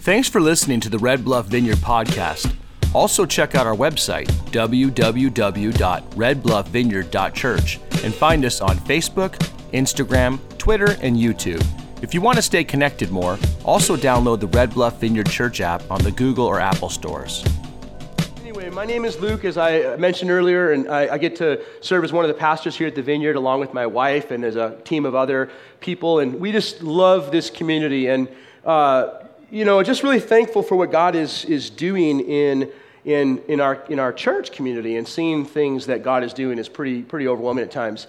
Thanks for listening to the Red Bluff Vineyard podcast. Also check out our website, www.redbluffvineyard.church, and find us on Facebook, Instagram, Twitter, and YouTube. If you want to stay connected more, also download the Red Bluff Vineyard Church app on the Google or Apple stores. Anyway, my name is Luke, as I mentioned earlier, and I get to serve as one of the pastors here at the Vineyard, along with my wife and as a team of other people, and we just love this community, and just really thankful for what God is doing in our church community, and seeing things that God is doing is pretty overwhelming at times.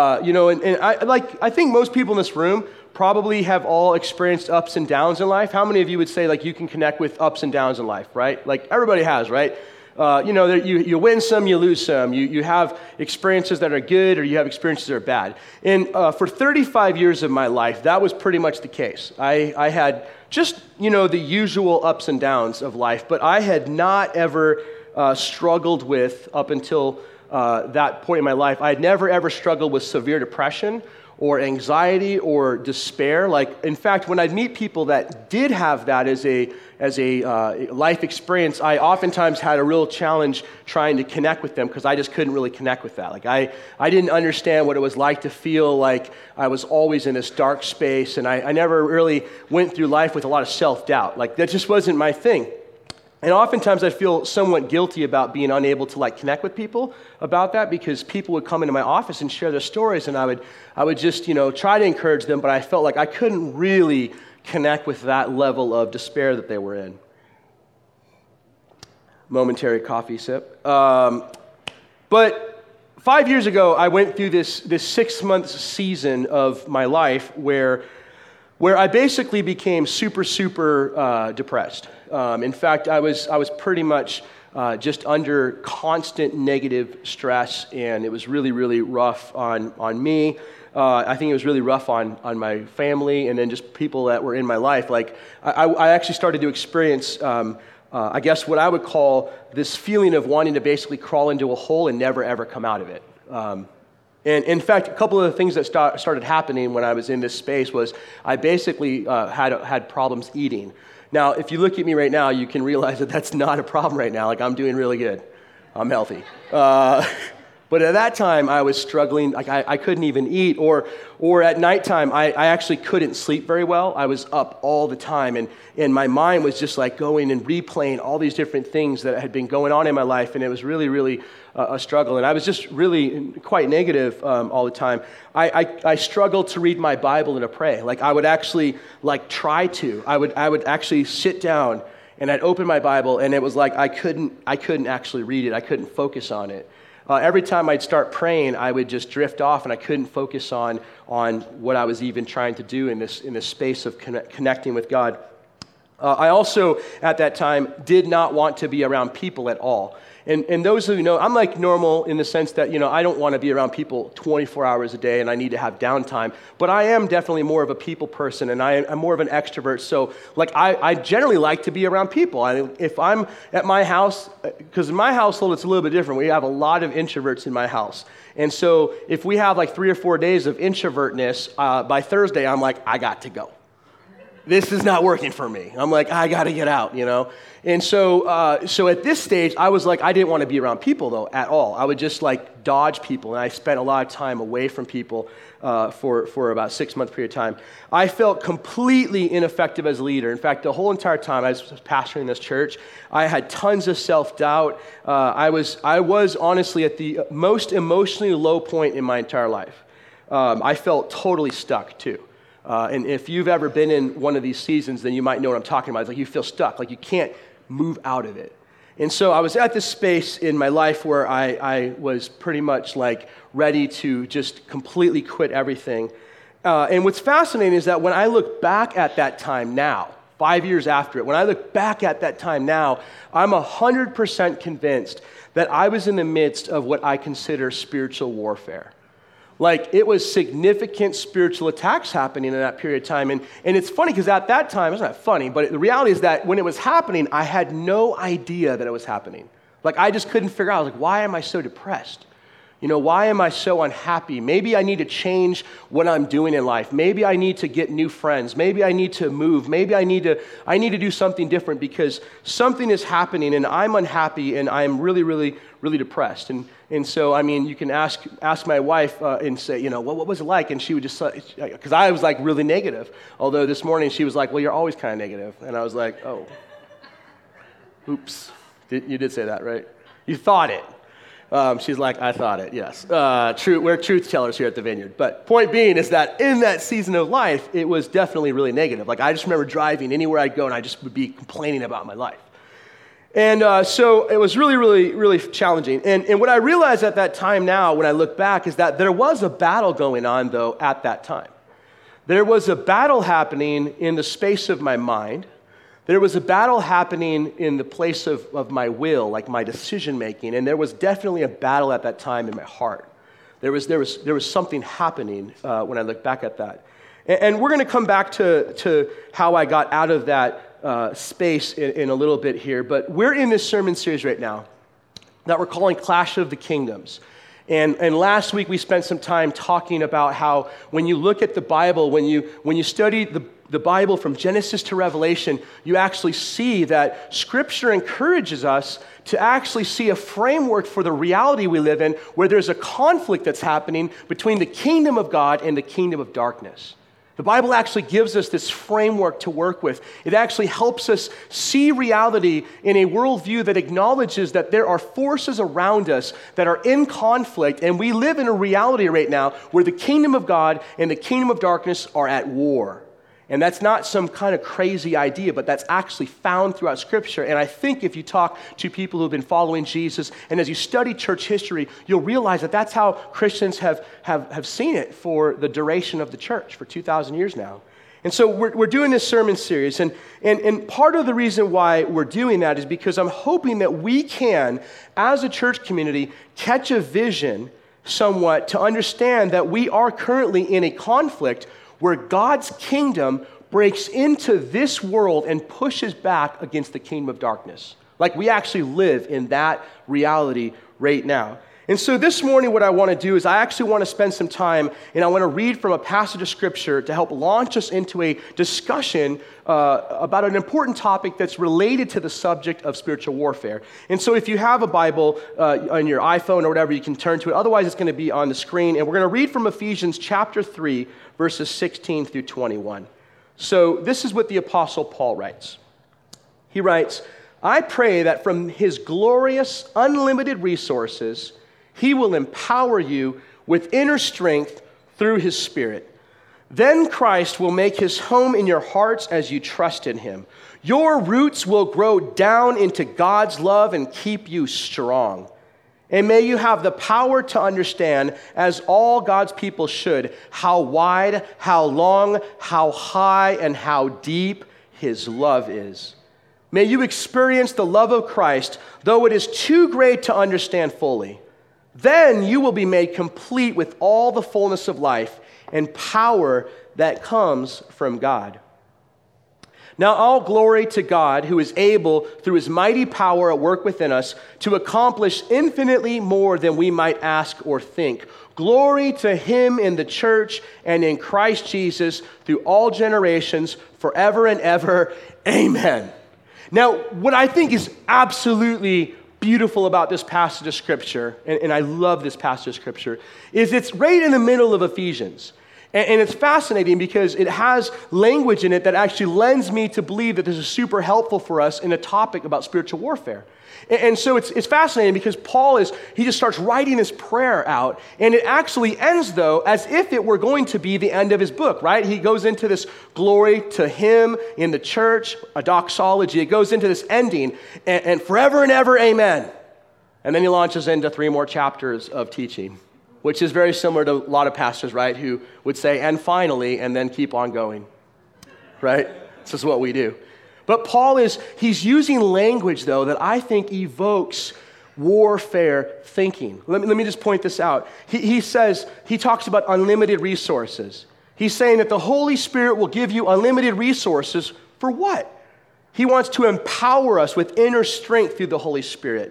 I think most people in this room probably have all experienced ups and downs in life. How many of you would say like you can connect with ups and downs in life, right? Like everybody has, right? You win some, you lose some. You have experiences that are good, or you have experiences that are bad. And for 35 years of my life, that was pretty much the case. I had just, the usual ups and downs of life, but I had not ever struggled with, up until that point in my life, I had never ever struggled with severe depression or anxiety or despair. Like, in fact, when I'd meet people that did have that as a life experience, I oftentimes had a real challenge trying to connect with them because I just couldn't really connect with that. Like, I didn't understand what it was like to feel like I was always in this dark space, and I never really went through life with a lot of self-doubt. Like, that just wasn't my thing. And oftentimes I feel somewhat guilty about being unable to connect with people about that, because people would come into my office and share their stories, and I would just try to encourage them, but I felt like I couldn't really connect with that level of despair that they were in. Momentary coffee sip. But 5 years ago, I went through this 6-month season of my life where I basically became super depressed. In fact, I was pretty much just under constant negative stress, and it was really rough on me. I think it was really rough on my family, and then just people that were in my life. Like, I actually started to experience, I guess what I would call this feeling of wanting to basically crawl into a hole and never ever come out of it. And in fact, a couple of the things that started happening when I was in this space was I basically had problems eating. Now, if you look at me right now, you can realize that that's not a problem right now. Like, I'm doing really good. I'm healthy. But at that time, I was struggling. Like, I couldn't even eat. Or at nighttime, I actually couldn't sleep very well. I was up all the time. And my mind was just like going and replaying all these different things that had been going on in my life. And it was really a struggle. And I was just really quite negative all the time. I struggled to read my Bible and to pray. Like, I would actually try to. I would actually sit down and I'd open my Bible, and it was like I couldn't actually read it. I couldn't focus on it. Every time I'd start praying, I would just drift off, and I couldn't focus on what I was even trying to do in this space of connecting with God. I also, at that time, did not want to be around people at all. And those who know, I'm like normal in the sense that, I don't want to be around people 24 hours a day, and I need to have downtime. But I am definitely more of a people person, and I'm more of an extrovert. So, I generally like to be around people. If I'm at my house, because in my household it's a little bit different. We have a lot of introverts in my house. And so if we have 3 or 4 days of introvertness, by Thursday I'm like, I got to go. This is not working for me. I'm like, I got to get out, And so at this stage, I was like, I didn't want to be around people, though, at all. I would just, dodge people, and I spent a lot of time away from people for about a 6-month period of time. I felt completely ineffective as a leader. In fact, the whole entire time I was pastoring this church, I had tons of self-doubt. I was honestly at the most emotionally low point in my entire life. I felt totally stuck, too. And if you've ever been in one of these seasons, then you might know what I'm talking about. It's like you feel stuck, like you can't move out of it. And so I was at this space in my life where I was pretty much ready to just completely quit everything. And what's fascinating is that when I look back at that time now, 5 years after it, when I look back at that time now, I'm 100% convinced that I was in the midst of what I consider spiritual warfare. It was significant spiritual attacks happening in that period of time. And it's funny because at that time, it's not funny, but the reality is that when it was happening, I had no idea that it was happening. I just couldn't figure out, why am I so depressed? Why am I so unhappy? Maybe I need to change what I'm doing in life. Maybe I need to get new friends. Maybe I need to move. Maybe I need to do something different because something is happening and I'm unhappy and I'm really, really, really depressed. And so, you can ask my wife and say, what was it like? And she would just, because I was like really negative. Although this morning she was like, well, you're always kind of negative. And I was like, oh, oops. You did say that, right? You thought it. She's like, I thought it, yes. We're truth tellers here at the Vineyard. But point being is that in that season of life, it was definitely really negative. Like I just remember driving anywhere I'd go and I just would be complaining about my life. And so it was really, really, really challenging. And what I realized at that time now when I look back is that there was a battle going on, though, at that time. There was a battle happening in the space of my mind. There was a battle happening in the place of my will, like my decision-making, and there was definitely a battle at that time in my heart. There was something happening when I look back at that. And we're going to come back to how I got out of that space in a little bit here, but we're in this sermon series right now that we're calling Clash of the Kingdoms. And last week we spent some time talking about how when you look at the Bible, when you study the Bible from Genesis to Revelation, you actually see that Scripture encourages us to actually see a framework for the reality we live in where there's a conflict that's happening between the kingdom of God and the kingdom of darkness. The Bible actually gives us this framework to work with. It actually helps us see reality in a worldview that acknowledges that there are forces around us that are in conflict, and we live in a reality right now where the kingdom of God and the kingdom of darkness are at war. And that's not some kind of crazy idea, but that's actually found throughout Scripture. And I think if you talk to people who've been following Jesus, and as you study church history, you'll realize that that's how Christians have seen it for the duration of the church, for 2,000 years now. And so we're doing this sermon series, and part of the reason why we're doing that is because I'm hoping that we can, as a church community, catch a vision somewhat to understand that we are currently in a conflict where God's kingdom breaks into this world and pushes back against the kingdom of darkness. Like we actually live in that reality right now. And so this morning what I want to do is I actually want to spend some time and I want to read from a passage of Scripture to help launch us into a discussion about an important topic that's related to the subject of spiritual warfare. And so if you have a Bible on your iPhone or whatever, you can turn to it. Otherwise, it's going to be on the screen. And we're going to read from Ephesians chapter 3, verses 16 through 21. So this is what the Apostle Paul writes. He writes, I pray that from his glorious, unlimited resources, he will empower you with inner strength through his Spirit. Then Christ will make his home in your hearts as you trust in him. Your roots will grow down into God's love and keep you strong. And may you have the power to understand, as all God's people should, how wide, how long, how high, and how deep his love is. May you experience the love of Christ, though it is too great to understand fully. Then you will be made complete with all the fullness of life and power that comes from God. Now all glory to God, who is able, through his mighty power at work within us, to accomplish infinitely more than we might ask or think. Glory to him in the church and in Christ Jesus through all generations, forever and ever. Amen. Now, what I think is absolutely beautiful about this passage of Scripture, and I love this passage of Scripture, is it's right in the middle of Ephesians. And it's fascinating because it has language in it that actually lends me to believe that this is super helpful for us in a topic about spiritual warfare. And so it's fascinating because Paul he just starts writing this prayer out, and it actually ends, though, as if it were going to be the end of his book, right? He goes into this glory to him in the church, a doxology. It goes into this ending, and forever and ever, amen. And then he launches into 3 more chapters of teaching, which is very similar to a lot of pastors, right, who would say, and finally, and then keep on going, right? This is what we do. But Paul he's using language, though, that I think evokes warfare thinking. Let me just point this out. He talks about unlimited resources. He's saying that the Holy Spirit will give you unlimited resources for what? He wants to empower us with inner strength through the Holy Spirit.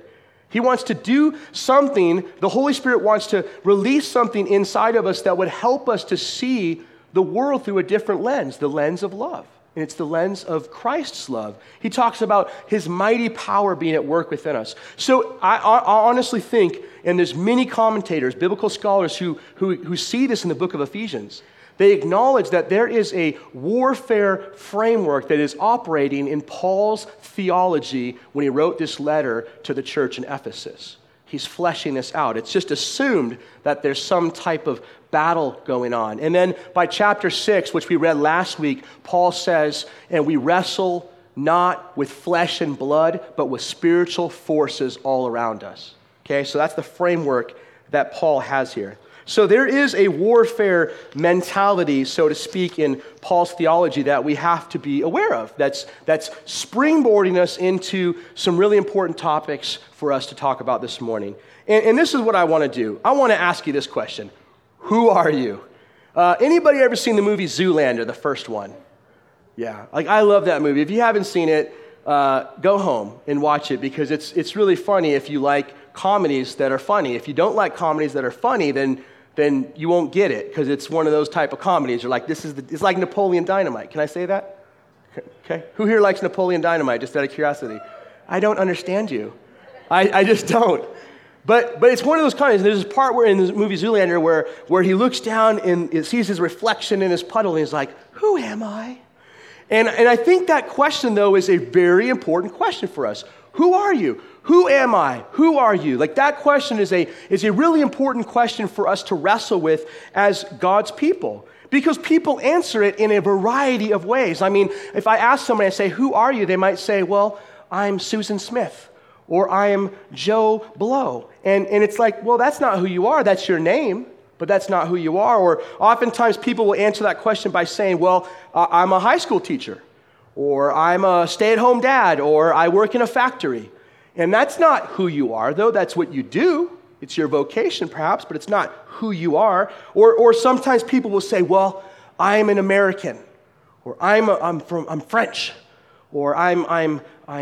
He wants to do something. The Holy Spirit wants to release something inside of us that would help us to see the world through a different lens, the lens of love. And it's the lens of Christ's love. He talks about his mighty power being at work within us. So I honestly think, and there's many commentators, biblical scholars who see this in the book of Ephesians. They acknowledge that there is a warfare framework that is operating in Paul's theology when he wrote this letter to the church in Ephesus. He's fleshing this out. It's just assumed that there's some type of battle going on. And then by chapter 6, which we read last week, Paul says, and we wrestle not with flesh and blood, but with spiritual forces all around us. Okay, so that's the framework that Paul has here. So there is a warfare mentality, so to speak, in Paul's theology that we have to be aware of. That's springboarding us into some really important topics for us to talk about this morning. And this is what I want to do. I want to ask you this question. Who are you? Anybody ever seen the movie Zoolander, the first one? Yeah, like I love that movie. If you haven't seen it, go home and watch it because it's really funny if you like comedies that are funny. If you don't like comedies that are funny, then you won't get it because it's one of those type of comedies. You're like, it's like Napoleon Dynamite. Can I say that? Okay. Who here likes Napoleon Dynamite, just out of curiosity? I don't understand you. I just don't. But it's one of those comedies. There's this part where in the movie Zoolander where he looks down and sees his reflection in his puddle and he's like, who am I? And I think that question, though, is a very important question for us. Who are you? Who am I? Who are you? Like that question is a really important question for us to wrestle with as God's people. Because people answer it in a variety of ways. I mean, if I ask somebody, I say, who are you? They might say, well, I'm Susan Smith. Or I am Joe Blow. And it's like, well, that's not who you are. That's your name. But that's not who you are. Or oftentimes people will answer that question by saying, well, I'm a high school teacher. Or I'm a stay-at-home dad. Or I work in a factory. And that's not who you are, though. That's what you do. It's your vocation, perhaps, but it's not who you are. Or sometimes people will say, well, I'm an American. Or I'm French. Or I'm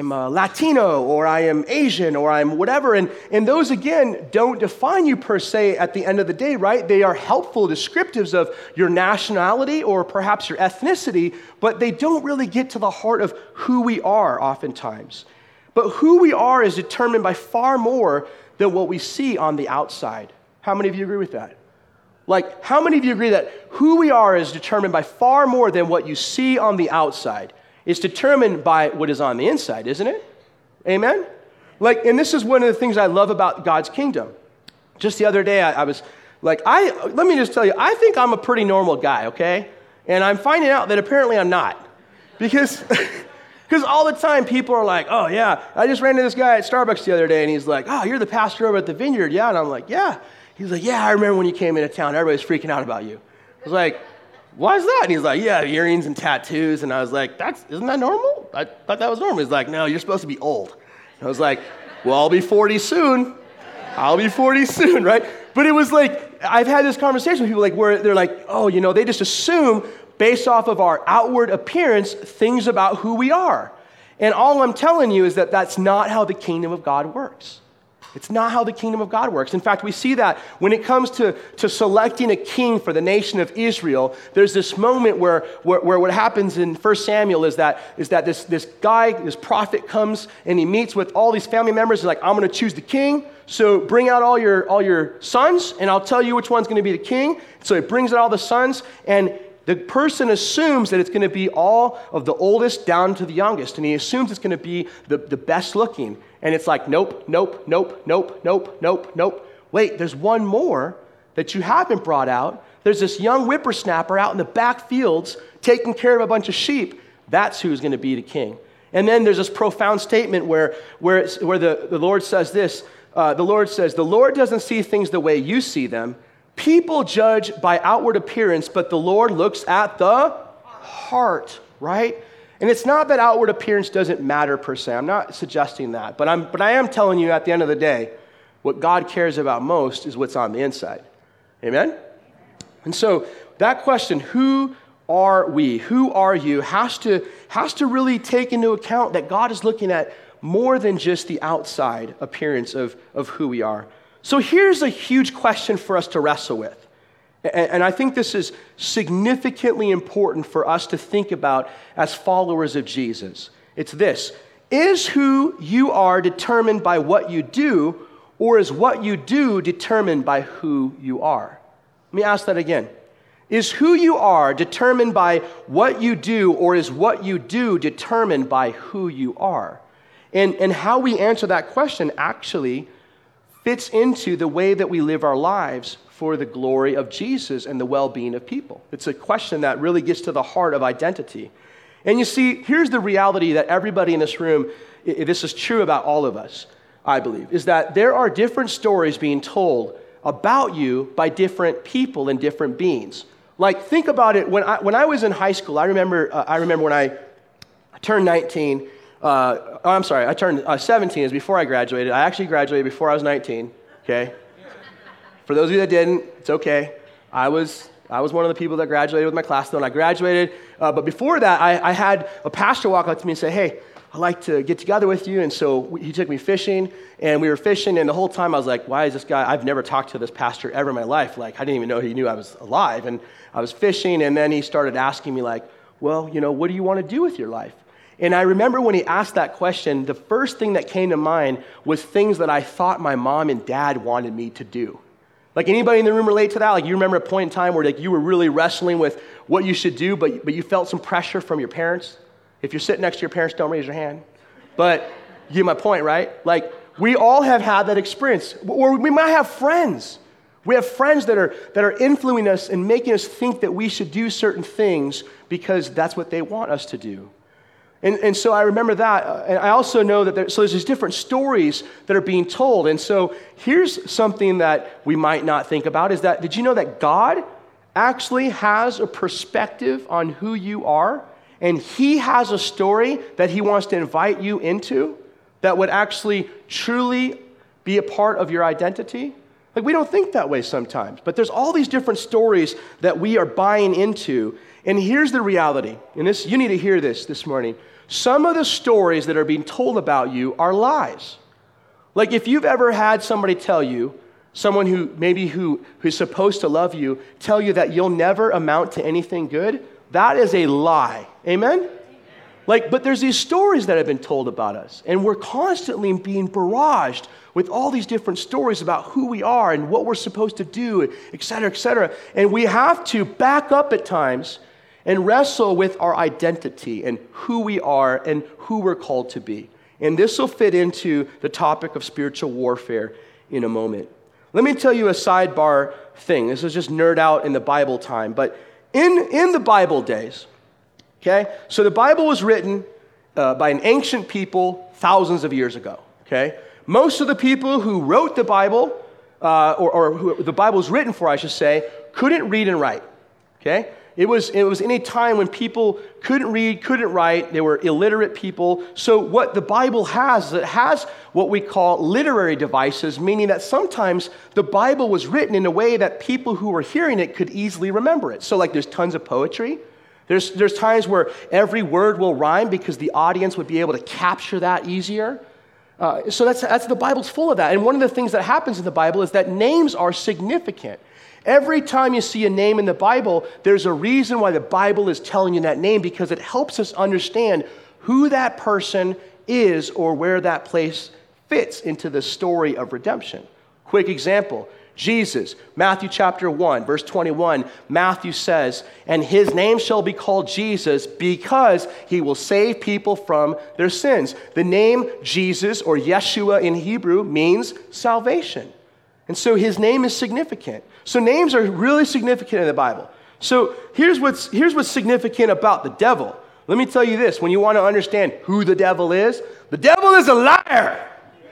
Latino, or I am Asian, or I'm whatever. And those, again, don't define you per se at the end of the day, right? They are helpful descriptives of your nationality or perhaps your ethnicity, but they don't really get to the heart of who we are oftentimes. But who we are is determined by far more than what we see on the outside. How many of you agree with that? Like, how many of you agree that who we are is determined by far more than what you see on the outside? It's determined by what is on the inside, isn't it? Amen? Like, and this is one of the things I love about God's kingdom. Just the other day, I was like, let me just tell you, I think I'm a pretty normal guy, okay? And I'm finding out that apparently I'm not. Because all the time people are like, oh yeah, I just ran into this guy at Starbucks the other day and he's like, oh, you're the pastor over at the Vineyard, yeah? And I'm like, yeah. He's like, yeah, I remember when you came into town, everybody's freaking out about you. I was like, why is that? And he's like, yeah, earrings and tattoos. And I was like, isn't that normal? I thought that was normal. He's like, no, you're supposed to be old. And I was like, well, I'll be 40 soon. I'll be 40 soon, right? But it was like, I've had this conversation with people like where they're like, oh, they just assume based off of our outward appearance, things about who we are. And all I'm telling you is that that's not how the kingdom of God works. It's not how the kingdom of God works. In fact, we see that when it comes to selecting a king for the nation of Israel, there's this moment where what happens in 1 Samuel is that this guy, this prophet comes and he meets with all these family members. He's like, I'm going to choose the king. So bring out all your sons and I'll tell you which one's going to be the king. So he brings out all the sons and the person assumes that it's going to be all of the oldest down to the youngest. And he assumes it's going to be the best looking. And it's like, nope. Wait, there's one more that you haven't brought out. There's this young whippersnapper out in the back fields taking care of a bunch of sheep. That's who's going to be the king. And then there's this profound statement where the Lord says this. The Lord says, the Lord doesn't see things the way you see them. People judge by outward appearance, but the Lord looks at the heart, right? And it's not that outward appearance doesn't matter per se. I'm not suggesting that. But I am telling you at the end of the day, what God cares about most is what's on the inside. Amen? And so that question, who are we? Who are you? Has to really take into account that God is looking at more than just the outside appearance of who we are. So here's a huge question for us to wrestle with. And I think this is significantly important for us to think about as followers of Jesus. It's this: is who you are determined by what you do, or is what you do determined by who you are? Let me ask that again. Is who you are determined by what you do, or is what you do determined by who you are? And how we answer that question actually fits into the way that we live our lives for the glory of Jesus and the well-being of people. It's a question that really gets to the heart of identity. And you see, here's the reality that everybody in this room, this is true about all of us, I believe, is that there are different stories being told about you by different people and different beings. Like, think about it. When I was in high school, I remember when I turned 19. I turned 17. It was before I graduated. I actually graduated before I was 19. Okay. For those of you that didn't, it's okay. I was one of the people that graduated with my class though, and I graduated. But before that, I had a pastor walk up to me and say, "Hey, I'd like to get together with you." And so he took me fishing, and we were fishing, and the whole time I was like, why is this guy? I've never talked to this pastor ever in my life. Like, I didn't even know he knew I was alive. And I was fishing, and then he started asking me like, well, what do you want to do with your life? And I remember when he asked that question, the first thing that came to mind was things that I thought my mom and dad wanted me to do. Like, anybody in the room relate to that? Like, you remember a point in time where like you were really wrestling with what you should do, but you felt some pressure from your parents? If you're sitting next to your parents, don't raise your hand. But you get my point, right? Like, we all have had that experience. Or we might have friends. We have friends that are influencing us and making us think that we should do certain things because that's what they want us to do. And so I remember that. And I also know that there's these different stories that are being told. And so here's something that we might not think about is that, did you know that God actually has a perspective on who you are? And he has a story that he wants to invite you into that would actually truly be a part of your identity? Like, we don't think that way sometimes, but there's all these different stories that we are buying into. And here's the reality, and this, you need to hear this morning. Some of the stories that are being told about you are lies. Like, if you've ever had somebody tell you, someone who's supposed to love you, tell you that you'll never amount to anything good, that is a lie. Amen? Like, but there's these stories that have been told about us, and we're constantly being barraged with all these different stories about who we are and what we're supposed to do, et cetera, et cetera. And we have to back up at times and wrestle with our identity and who we are and who we're called to be. And this will fit into the topic of spiritual warfare in a moment. Let me tell you a sidebar thing. This is just nerd out in the Bible time, but in the Bible days, okay? So the Bible was written by an ancient people thousands of years ago, okay? Most of the people who wrote the Bible, or who the Bible was written for, I should say, couldn't read and write, okay? It was in a time when people couldn't read, couldn't write. They were illiterate people. So what the Bible has, it has what we call literary devices, meaning that sometimes the Bible was written in a way that people who were hearing it could easily remember it. So like there's tons of poetry. There's times where every word will rhyme because the audience would be able to capture that easier. So that's the Bible's full of that. And one of the things that happens in the Bible is that names are significant. Every time you see a name in the Bible, there's a reason why the Bible is telling you that name, because it helps us understand who that person is or where that place fits into the story of redemption. Quick example, Jesus, Matthew chapter 1, verse 21, Matthew says, "And his name shall be called Jesus because he will save people from their sins." The name Jesus, or Yeshua in Hebrew, means salvation. And so his name is significant. So names are really significant in the Bible. So here's what's significant about the devil. Let me tell you this. When you want to understand who the devil is a liar.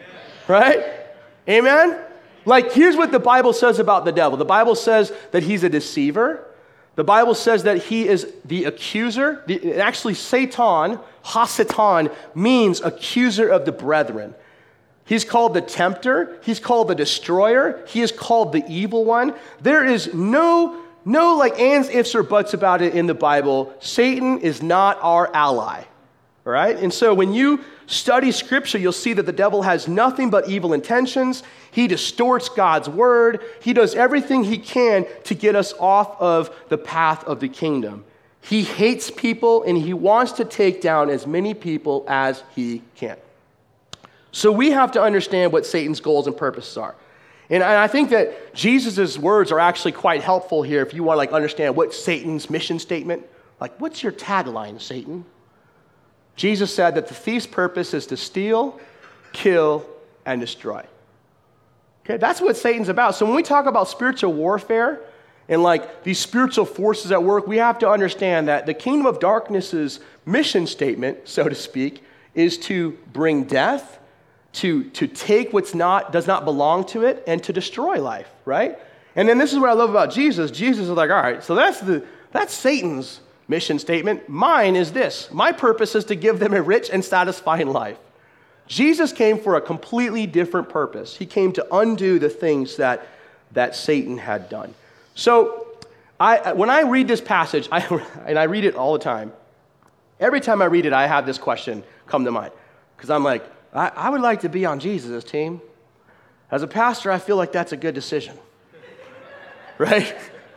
Right? Amen? Like, here's what the Bible says about the devil. The Bible says that he's a deceiver. The Bible says that he is the accuser. Actually, Satan, ha-satan, means accuser of the brethren. He's called the tempter. He's called the destroyer. He is called the evil one. There is no like ands, ifs, or buts about it in the Bible. Satan is not our ally. All right? And so when you study Scripture, you'll see that the devil has nothing but evil intentions. He distorts God's word. He does everything he can to get us off of the path of the kingdom. He hates people, and he wants to take down as many people as he can. So we have to understand what Satan's goals and purposes are. And I think that Jesus' words are actually quite helpful here if you want to understand what's Satan's mission statement. What's your tagline, Satan? Jesus said that the thief's purpose is to steal, kill, and destroy. Okay, that's what Satan's about. So when we talk about spiritual warfare and these spiritual forces at work, we have to understand that the kingdom of darkness's mission statement, so to speak, is to bring death, to take what's does not belong to it, and to destroy life, right? And then this is what I love about Jesus. Jesus is like, all right, so that's Satan's mission statement. Mine is this. My purpose is to give them a rich and satisfying life. Jesus came for a completely different purpose. He came to undo the things that Satan had done. So when I read this passage, and I read it all the time, every time I read it, I have this question come to mind. Because I'm like, I would like to be on Jesus' team. As a pastor, I feel like that's a good decision. Right?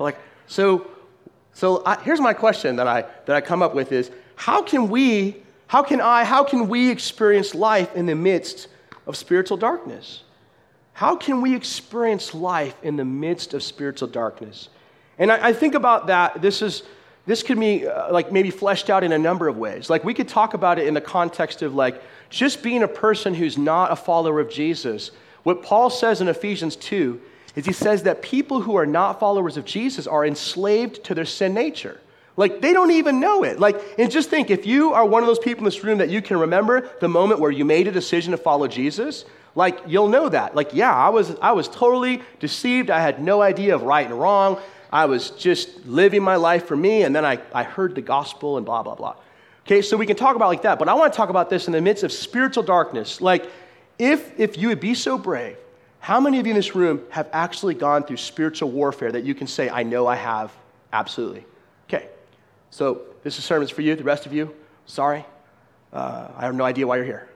Here's my question that I come up with is, how can we experience life in the midst of spiritual darkness? How can we experience life in the midst of spiritual darkness? And I think about that. This could be maybe fleshed out in a number of ways. We could talk about it in the context of just being a person who's not a follower of Jesus. What Paul says in Ephesians 2 is he says that people who are not followers of Jesus are enslaved to their sin nature. They don't even know it. And just think, if you are one of those people in this room that you can remember the moment where you made a decision to follow Jesus, you'll know that. I was totally deceived. I had no idea of right and wrong. I was just living my life for me, and then I heard the gospel and blah, blah, blah. Okay, so we can talk about that, but I want to talk about this in the midst of spiritual darkness. If you would be so brave, how many of you in this room have actually gone through spiritual warfare that you can say, I know I have? Absolutely. Okay, so this is sermons for you. The rest of you, sorry. I have no idea why you're here.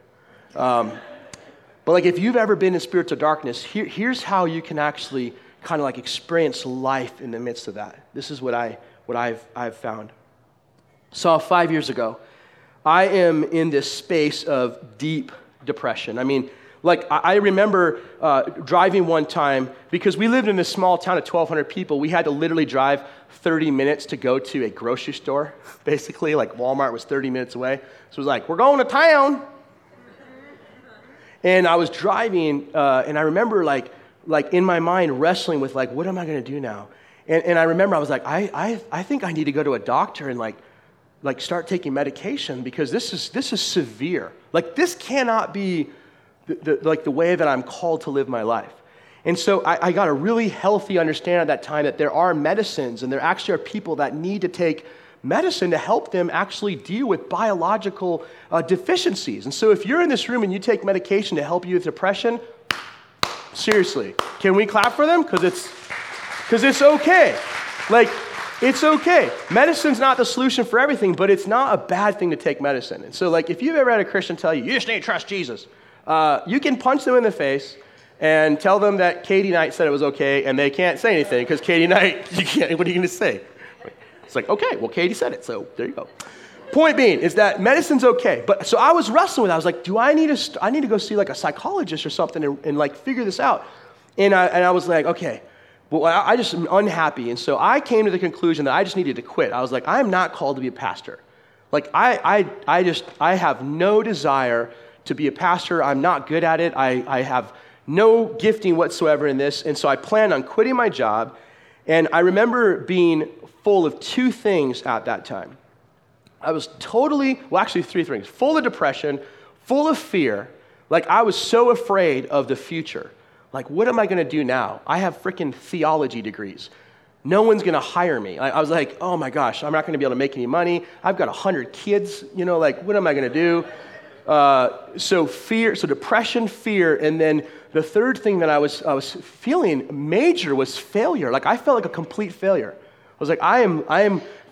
But if you've ever been in spiritual darkness, here's how you can actually kind of experience life in the midst of that. This is what I've found. So 5 years ago, I am in this space of deep depression. I remember driving one time, because we lived in this small town of 1,200 people. We had to literally drive 30 minutes to go to a grocery store, basically. Walmart was 30 minutes away. So it was we're going to town. And I was driving, and I remember in my mind wrestling with what am I going to do now? And I remember I was I think I need to go to a doctor and start taking medication, because this is severe. This cannot be the way that I'm called to live my life. And so I got a really healthy understanding at that time that there are medicines, and there actually are people that need to take medicine to help them actually deal with biological deficiencies. And so if you're in this room and you take medication to help you with depression, seriously, can we clap for them? Because it's okay. It's okay. Medicine's not the solution for everything, but it's not a bad thing to take medicine. And so if you've ever had a Christian tell you, you just need to trust Jesus, you can punch them in the face and tell them that Katie Knight said it was okay, and they can't say anything because Katie Knight, what are you going to say? It's okay, well, Katie said it, so there you go. Point being is that medicine's okay. But so I was wrestling with it. I was do I need to go see a psychologist or something and figure this out? And I was okay, well, I just am unhappy. And so I came to the conclusion that I just needed to quit. I was I am not called to be a pastor. I have no desire to be a pastor. I'm not good at it. I have no gifting whatsoever in this. And so I planned on quitting my job. And I remember being full of two things at that time. I was actually three things. Full of depression, full of fear. I was so afraid of the future. What am I going to do now? I have freaking theology degrees. No one's going to hire me. I was oh my gosh, I'm not going to be able to make any money. I've got 100 kids. What am I going to do? So depression, fear, and then the third thing that I was feeling major was failure. I felt like a complete failure. I was I am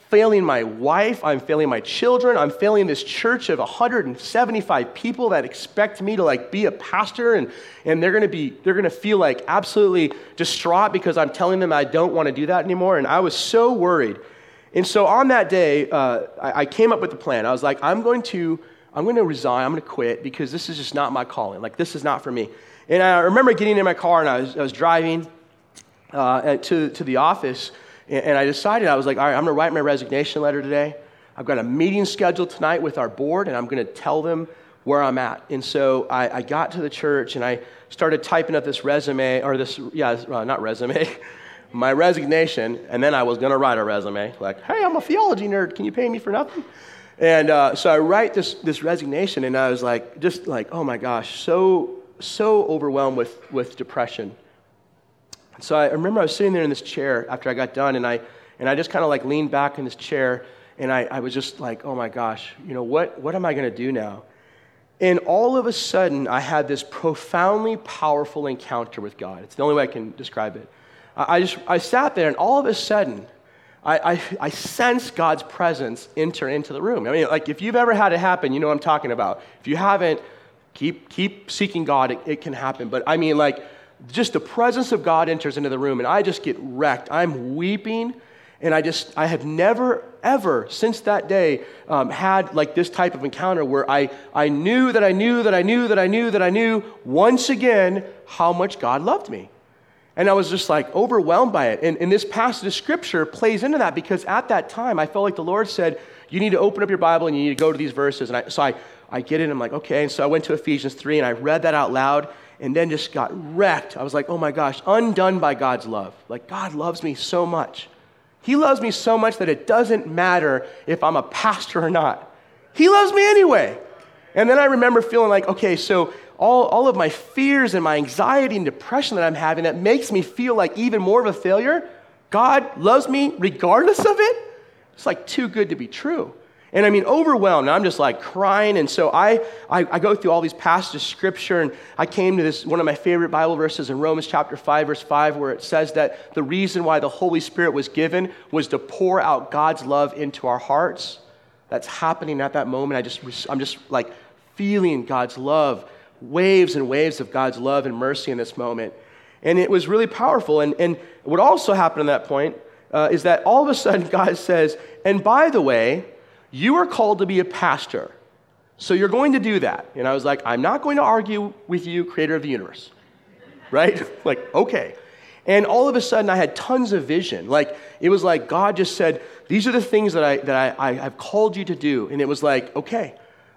failing my wife, I'm failing my children, I'm failing this church of 175 people that expect me to like be a pastor, and they're gonna feel like absolutely distraught because I'm telling them I don't want to do that anymore. And I was so worried. And so on that day, I came up with a plan. I was like, I'm going to resign, I'm going to quit because this is just not my calling. Like, this is not for me. And I remember getting in my car and I was driving to the office, and I decided, I was like, all right, I'm going to write my resignation letter today. I've got a meeting scheduled tonight with our board, and I'm going to tell them where I'm at. And so I got to the church, and I started typing up this resume, my resignation, and then I was going to write a resume, like, hey, I'm a theology nerd. Can you pay me for nothing? And so I write this resignation, and I was like, just like, oh my gosh, so overwhelmed with depression. So I remember I was sitting there in this chair after I got done, and I just kind of like leaned back in this chair, and I was just like, oh my gosh, what am I going to do now? And all of a sudden, I had this profoundly powerful encounter with God. It's the only way I can describe it. I sat there, and all of a sudden, I sensed God's presence enter into the room. I mean, like, if you've ever had it happen, you know what I'm talking about. If you haven't, keep seeking God. It can happen. But I mean, like, just the presence of God enters into the room, and I just get wrecked. I'm weeping, and I have never, ever, since that day, had like this type of encounter where I knew that I knew once again how much God loved me. And I was just like overwhelmed by it. And this passage of scripture plays into that, because at that time, I felt like the Lord said, you need to open up your Bible and you need to go to these verses. And so I get it, and I'm like, okay. And so I went to Ephesians 3, and I read that out loud, and then just got wrecked. I was like, oh my gosh, undone by God's love. Like, God loves me so much. He loves me so much that it doesn't matter if I'm a pastor or not. He loves me anyway. And then I remember feeling like, okay, so all of my fears and my anxiety and depression that I'm having that makes me feel like even more of a failure, God loves me regardless of it. It's like too good to be true. And I mean, overwhelmed. I'm just like crying. And so I go through all these passages of scripture, and I came to this, one of my favorite Bible verses in Romans chapter 5, verse 5, where it says that the reason why the Holy Spirit was given was to pour out God's love into our hearts. That's happening at that moment. I'm just like feeling God's love, waves and waves of God's love and mercy in this moment. And it was really powerful. And what also happened at that point is that all of a sudden God says, and by the way, you are called to be a pastor, so you're going to do that. And I was like, I'm not going to argue with you, creator of the universe, right? Like, okay. And all of a sudden, I had tons of vision. Like, it was like God just said, these are the things that I have called you to do. And it was like, okay.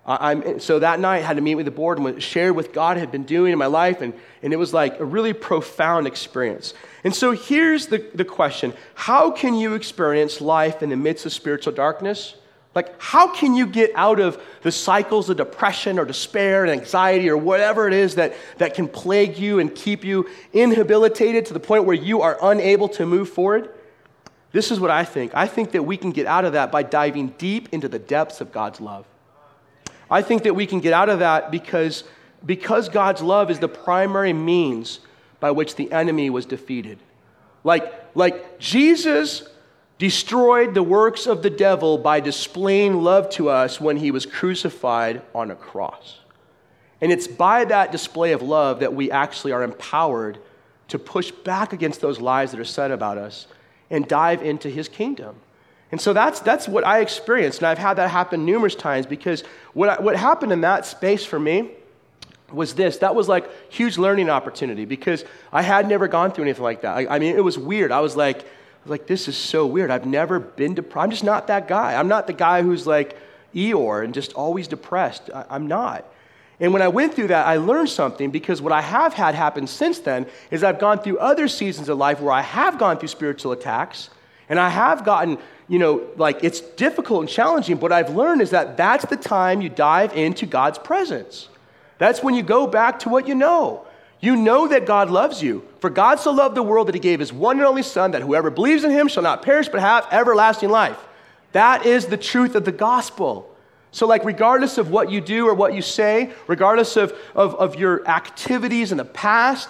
So that night, I had to meet with the board and share what God had been doing in my life, and it was like a really profound experience. And so here's the question. How can you experience life in the midst of spiritual darkness? Like, how can you get out of the cycles of depression or despair and anxiety or whatever it is that can plague you and keep you inhabilitated to the point where you are unable to move forward? This is what I think. I think that we can get out of that by diving deep into the depths of God's love. I think that we can get out of that because God's love is the primary means by which the enemy was defeated. Like Jesus destroyed the works of the devil by displaying love to us when he was crucified on a cross. And it's by that display of love that we actually are empowered to push back against those lies that are said about us and dive into his kingdom. And so that's what I experienced, and I've had that happen numerous times, because what happened in that space for me was this. That was like huge learning opportunity, because I had never gone through anything like that. I mean, it was weird. I was like, this is so weird. I've never been depressed. I'm just not that guy. I'm not the guy who's like Eeyore and just always depressed. I'm not. And when I went through that, I learned something, because what I have had happen since then is I've gone through other seasons of life where I have gone through spiritual attacks, and I have gotten, like, it's difficult and challenging, but what I've learned is that that's the time you dive into God's presence. That's when you go back to what you know. You know that God loves you. For God so loved the world that he gave his one and only Son, that whoever believes in him shall not perish but have everlasting life. That is the truth of the gospel. So like, regardless of what you do or what you say, regardless of your activities in the past,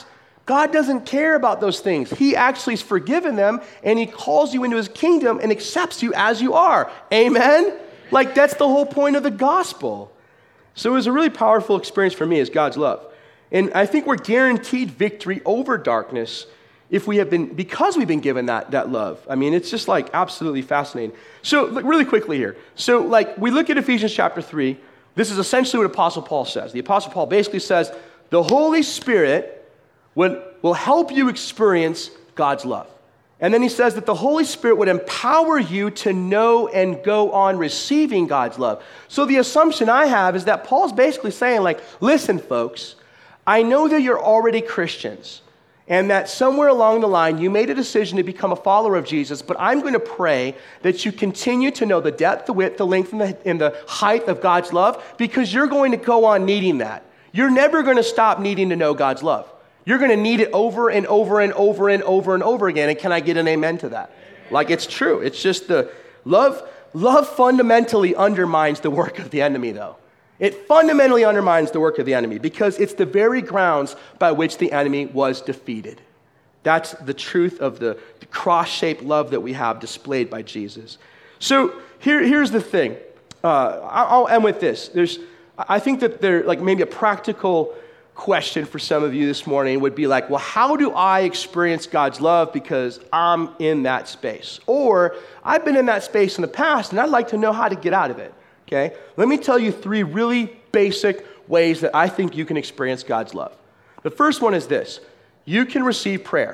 God doesn't care about those things. He actually has forgiven them, and he calls you into his kingdom and accepts you as you are. Amen? Like, that's the whole point of the gospel. So it was a really powerful experience for me as God's love. And I think we're guaranteed victory over darkness because we've been given that love. I mean, it's just like absolutely fascinating. So really quickly here. So like we look at Ephesians chapter 3. This is essentially what Apostle Paul says. The Apostle Paul basically says, the Holy Spirit will help you experience God's love. And then he says that the Holy Spirit would empower you to know and go on receiving God's love. So the assumption I have is that Paul's basically saying, like, listen, folks, I know that you're already Christians and that somewhere along the line you made a decision to become a follower of Jesus, but I'm going to pray that you continue to know the depth, the width, the length, and the height of God's love, because you're going to go on needing that. You're never going to stop needing to know God's love. You're going to need it over and over and over and over and over again. And can I get an amen to that? Like, it's true. It's just the love fundamentally undermines the work of the enemy, though. It fundamentally undermines the work of the enemy because it's the very grounds by which the enemy was defeated. That's the truth of the cross-shaped love that we have displayed by Jesus. So here's the thing. I'll end with this. I think that there, like, maybe a practical question for some of you this morning would be like, well, how do I experience God's love because I'm in that space? Or I've been in that space in the past and I'd like to know how to get out of it, okay? Let me tell you 3 really basic ways that I think you can experience God's love. The first one is this. You can receive prayer.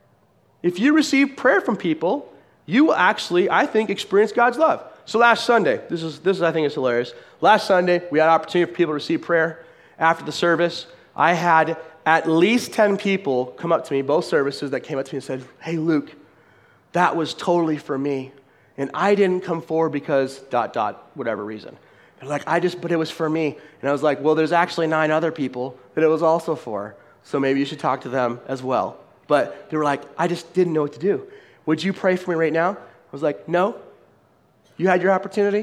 If you receive prayer from people, you will actually, I think, experience God's love. So last Sunday, this is I think is hilarious. Last Sunday, we had an opportunity for people to receive prayer. After the service, I had at least 10 people come up to me, both services, that came up to me and said, hey, Luke, that was totally for me. And I didn't come forward because ... whatever reason. They're like, but it was for me. And I was like, well, there's actually 9 other people that it was also for. So maybe you should talk to them as well. But they were like, I just didn't know what to do. Would you pray for me right now? I was like, no. You had your opportunity.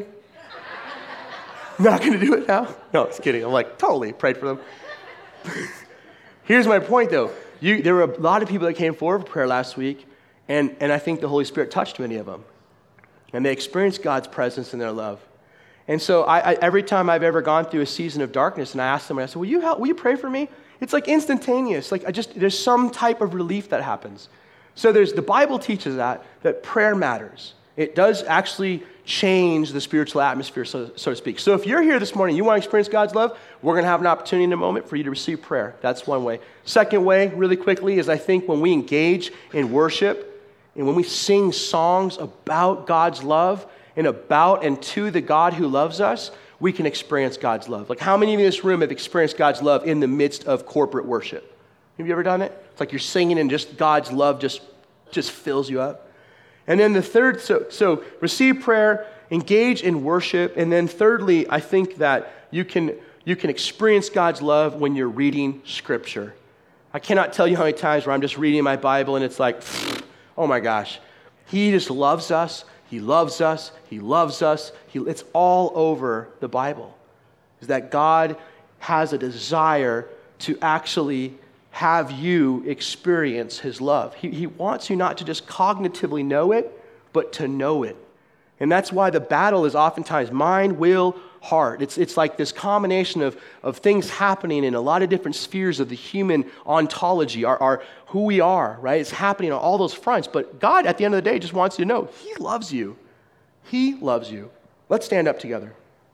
Not going to do it now? No, just kidding. I'm like, totally prayed for them. Here's my point, though. There were a lot of people that came forward for prayer last week, and I think the Holy Spirit touched many of them. And they experienced God's presence in their love. And so every time I've ever gone through a season of darkness, and I asked them, I said, will you pray for me? It's like instantaneous. Like there's some type of relief that happens. So the Bible teaches that prayer matters. It does actually change the spiritual atmosphere, so to speak. So if you're here this morning, you want to experience God's love, we're going to have an opportunity in a moment for you to receive prayer. That's one way. Second way, really quickly, is I think when we engage in worship and when we sing songs about God's love and about and to the God who loves us, we can experience God's love. Like, how many of you in this room have experienced God's love in the midst of corporate worship? Have you ever done it? It's like you're singing and just God's love just fills you up. And then the third, so receive prayer, engage in worship, and then thirdly, I think that you can experience God's love when you're reading Scripture. I cannot tell you how many times where I'm just reading my Bible and it's like, oh my gosh, He just loves us, He loves us, He loves us. It's all over the Bible. Is that God has a desire to actually have you experience His love. He wants you not to just cognitively know it, but to know it. And that's why the battle is oftentimes mind, will, heart. It's like this combination of things happening in a lot of different spheres of the human ontology, our who we are, right? It's happening on all those fronts. But God, at the end of the day, just wants you to know He loves you. He loves you. Let's stand up together.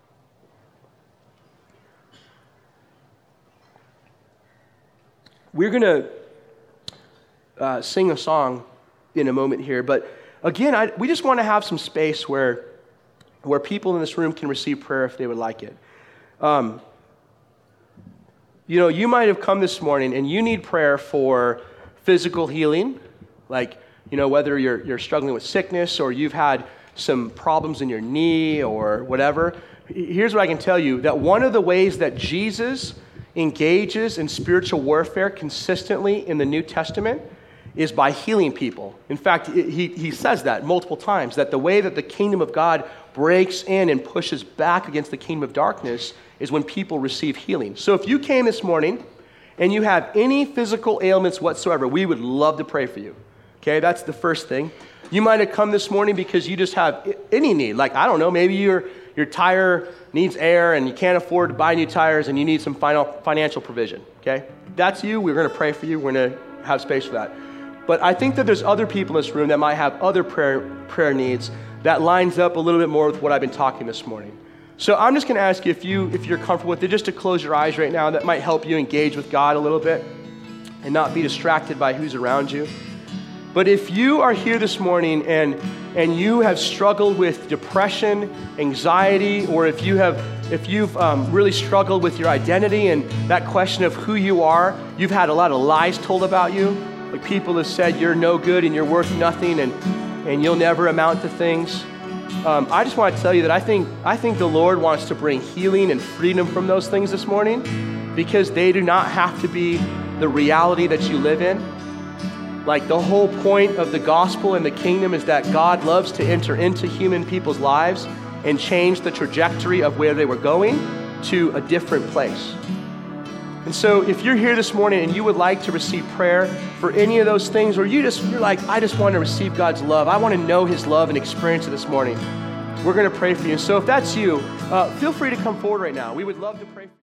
We're going to sing a song in a moment here, but again, we just want to have some space where people in this room can receive prayer if they would like it. You might have come this morning and you need prayer for physical healing, like, whether you're struggling with sickness or you've had some problems in your knee or whatever. Here's what I can tell you, that one of the ways that Jesus engages in spiritual warfare consistently in the New Testament is by healing people. In fact, he says that multiple times, that the way that the kingdom of God breaks in and pushes back against the kingdom of darkness is when people receive healing. So if you came this morning and you have any physical ailments whatsoever, we would love to pray for you. Okay, that's the first thing. You might have come this morning because you just have any need. Like, I don't know, maybe your tire needs air and you can't afford to buy new tires and you need some financial provision. Okay, that's you. We're going to pray for you. We're going to have space for that. But I think that there's other people in this room that might have other prayer needs that lines up a little bit more with what I've been talking this morning. So I'm just going to ask you if you're comfortable with it, just to close your eyes right now. That might help you engage with God a little bit and not be distracted by who's around you. But if you are here this morning and you have struggled with depression, anxiety, or if you've really struggled with your identity and that question of who you are, you've had a lot of lies told about you. Like people have said you're no good and you're worth nothing and you'll never amount to things. I just want to tell you that I think the Lord wants to bring healing and freedom from those things this morning, because they do not have to be the reality that you live in. Like, the whole point of the gospel and the kingdom is that God loves to enter into human people's lives and change the trajectory of where they were going to a different place. And so if you're here this morning and you would like to receive prayer for any of those things, or you're like, I just want to receive God's love, I want to know his love and experience it this morning, we're going to pray for you. And so if that's you, feel free to come forward right now. We would love to pray for you.